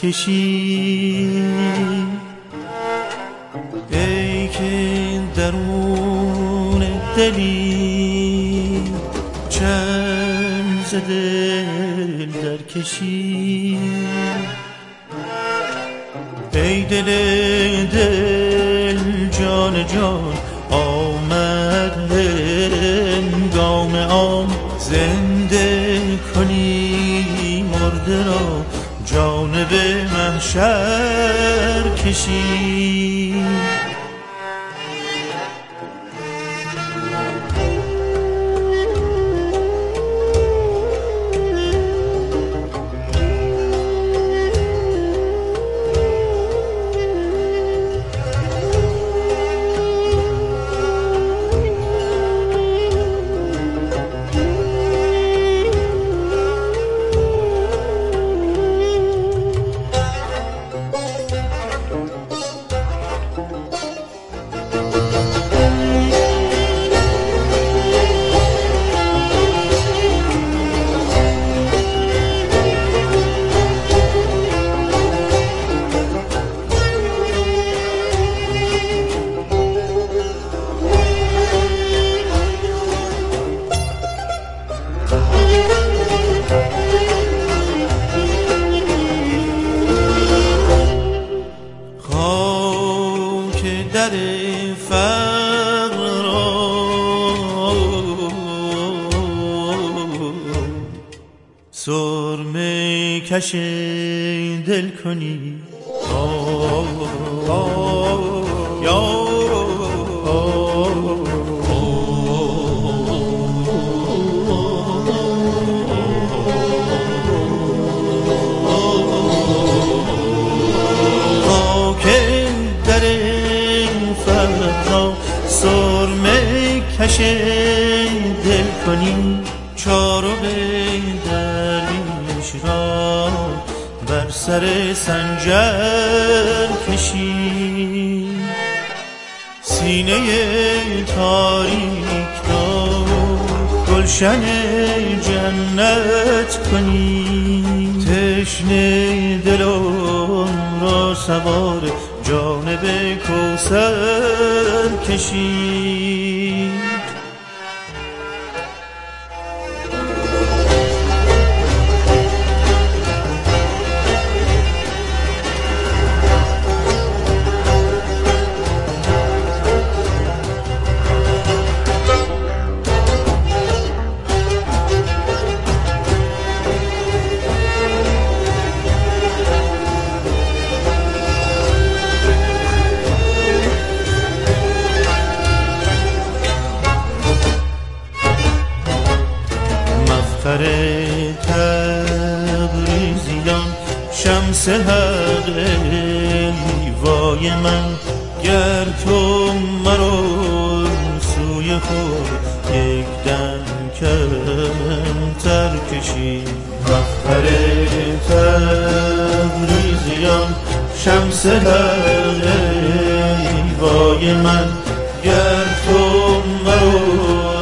کشی، ای که درون دلی چشم ز دل در کشی، ای دل دل جان جان آمد هنگام آن، زنده کنی مرده را جانب محشر کشی. در فقر را سرمه کش دل کنی، سرمه کش دل کنی، چارق درویش را بر سر سنجر کشی، سینه تاریک را گلشن جنت کنی، تشنه دلم را سوار جانب کوثر کشی. مفخر تبریزیان شمس حق وای من، گر تو مرا سوی خود یک دم کمتر کشی. مفخر تبریزیان شمس حق وای من، گر تو مرا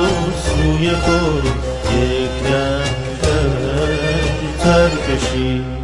سوی خود یک دم کمتر کشی.